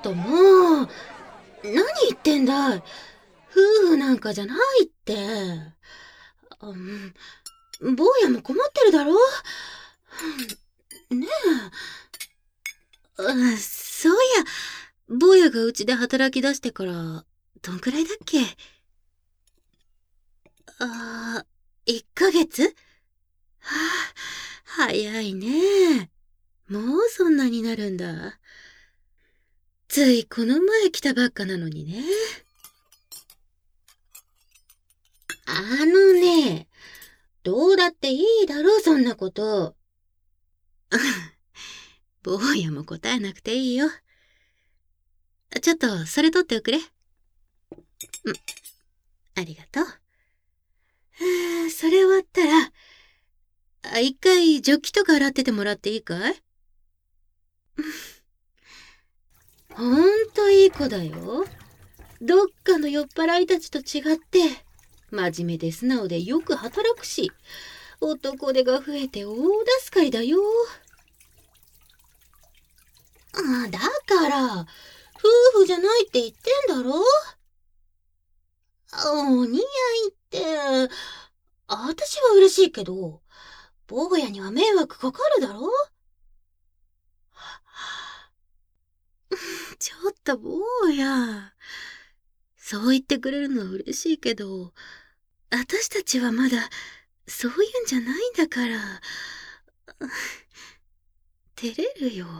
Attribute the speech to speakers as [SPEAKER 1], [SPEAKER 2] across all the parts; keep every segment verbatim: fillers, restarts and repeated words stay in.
[SPEAKER 1] ともう、何言ってんだい。夫婦なんかじゃないって。うん、坊やも困ってるだろ。ねえ。あ、そういや、坊やがうちで働き出してから、どんくらいだっけ？あー、いっかげつ？はあ、早いね。もうそんなになるんだ。ついこの前来たばっかなのにね。あのね、どうだっていいだろ、そんなこと。坊やも答えなくていいよ。ちょっと、それ取っておくれ。うん、ありがとう。はあ、それ終わったら、あ一回、ジョッキとか洗っててもらっていいかい？ほんといい子だよ。どっかの酔っ払いたちと違って、真面目で素直でよく働くし、男手が増えて大助かりだよ。あ、だから、夫婦じゃないって言ってんだろ？お似合いって、私は嬉しいけど、坊やには迷惑かかるだろ？ちょっと坊や、そう言ってくれるのは嬉しいけど、私たちはまだ、そういうんじゃないんだから、照れるよ。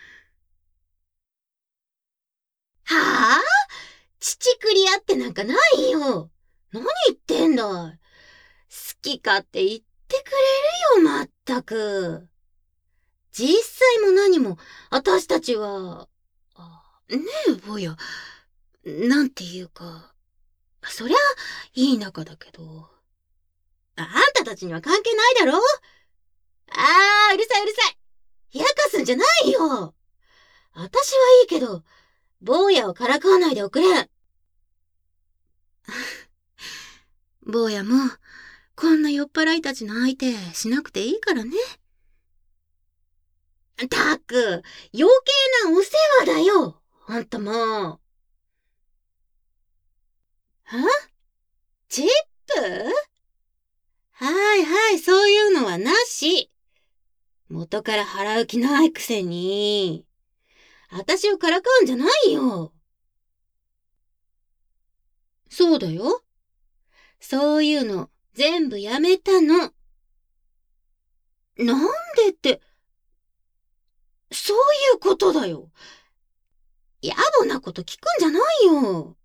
[SPEAKER 1] はあ？乳くり合ってなんかないよ。何言ってんだい。好き勝手言ってくれるよ、まったく。実際も何も、私たちは、あ、ねえ、坊や、なんていうか、そりゃ、いい仲だけど。あんたたちには関係ないだろ？あー、うるさいうるさい。冷やかすんじゃないよ。私はいいけど、坊やをからかわないでおくれ。坊やも、こんな酔っ払いたちの相手しなくていいからね。たく、余計なお世話だよ。ほんともう。は？チップ？はいはい、そういうのはなし。元から払う気ないくせに。私をからかうんじゃないよ。そうだよ。そういうの、全部やめたの。なんでって、そういうことだよ。野暮なこと聞くんじゃないよ。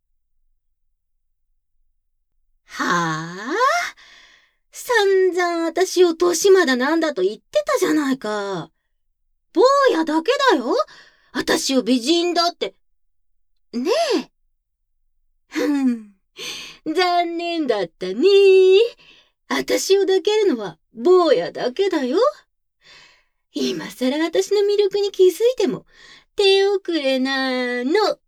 [SPEAKER 1] はぁ？散々私を年まだなんだと言ってたじゃないか。坊やだけだよ。私を美人だって。ねえ。ふん。残念だったね。私を抱けるのは坊やだけだよ。今さら私の魅力に気づいても手遅れなの。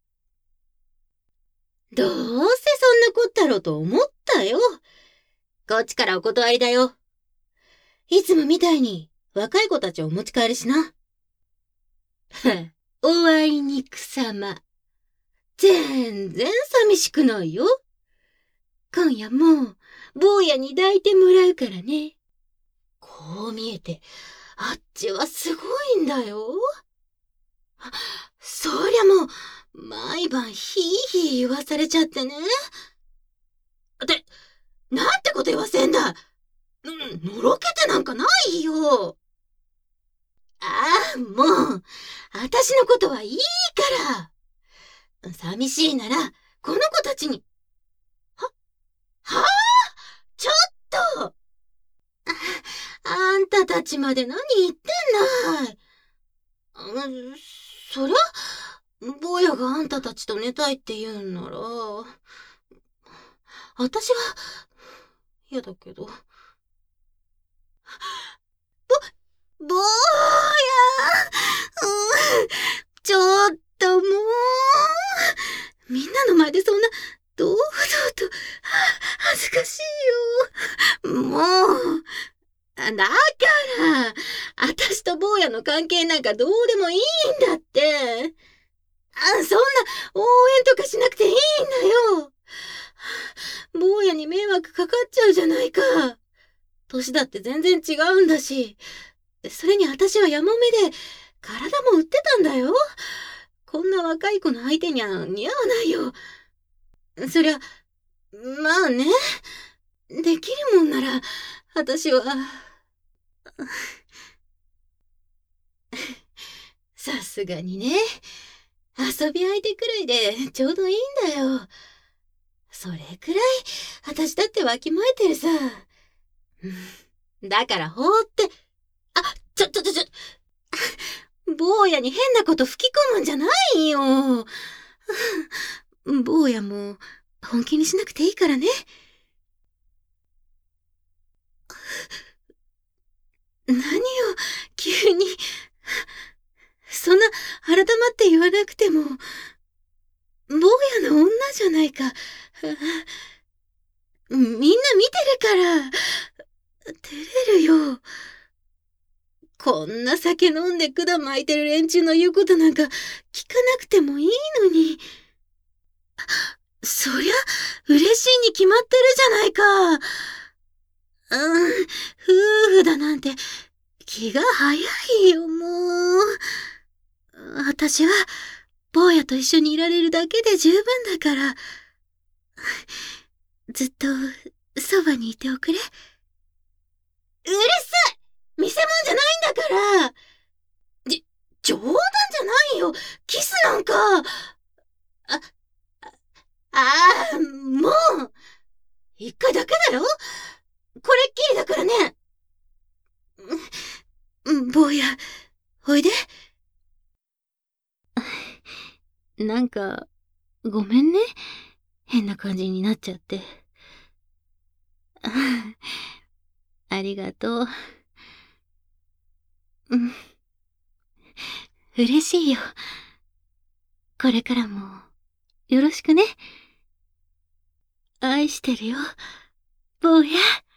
[SPEAKER 1] どうせそんなこったろうと思ったよ。こっちからお断りだよ。いつもみたいに若い子たちをお持ち帰りしな。おあいにくさま。全然寂しくないよ。今夜も坊やに抱いてもらうからね。こう見えて、あっちはすごいんだよ。そりゃもう、毎晩ヒーヒー言わされちゃってね。って、なんてこと言わせんだ。の、のろけてなんかないよ。ああ、もう、私のことはいいから。寂しいなら、この子たちに。は、はあ？ちょっとあ、あんたたちまで何言ってんだい。うん、そりゃ、坊やがあんたたちと寝たいって言うんなら、私は、嫌だけど。ぼ、坊や、うん、ちょっともう、みんなの前でそんな、堂々と、は恥ずかしいよ。もう、だから、私と坊やの関係なんかどうでもいいんだって。 そんな応援とかしなくていいんだよ。坊やに迷惑かかっちゃうじゃないか。年だって全然違うんだし。それに私はヤモメで体も売ってたんだよ。こんな若い子の相手には似合わないよ。そりゃ、まあね。できるもんなら、私は。さすがにね。遊び相手くらいでちょうどいいんだよ。それくらい、私だってわきまえてるさ。だから放って。あ、ちょ、ちょ、ちょ、ちょ。坊やに変なこと吹き込むんじゃないよ。坊やも本気にしなくていいからね。何よ、急に。そんな改まって言わなくても。坊やの女じゃないか。みんな見てるから。照れるよ。こんな酒飲んで管巻いてる連中の言うことなんか聞かなくてもいいのに。そりゃ、嬉しいに決まってるじゃないか。うん、夫婦だなんて気が早いよ、もう。私は、坊やと一緒にいられるだけで十分だから。ずっと、そばにいておくれ。うるさい！見せ物じゃないんだから。じ、冗談じゃないよ。キスなんか。あ、ああ、もう。一回だけだよ。これっきりだからね。坊や、おいで。なんか、ごめんね。変な感じになっちゃって。ありがとう。うん。嬉しいよ。これからも、よろしくね。愛してるよ、坊や。